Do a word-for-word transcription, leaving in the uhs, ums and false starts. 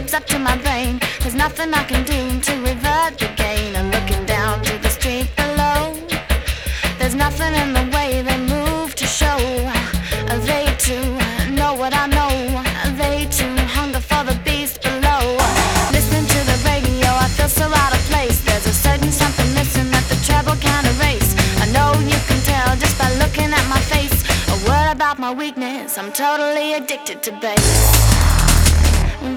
creeps up to my brain. There's nothing I can do to revert the gain. I'm looking down to the street below. There's nothing in the way they move to show. They too know what I know. They too hunger for the beast below. Listening to the radio, I feel so out of place. There's a certain something missing that the treble can't erase. I know you can tell just by looking at my face. A word about my weakness, I'm totally addicted to bass.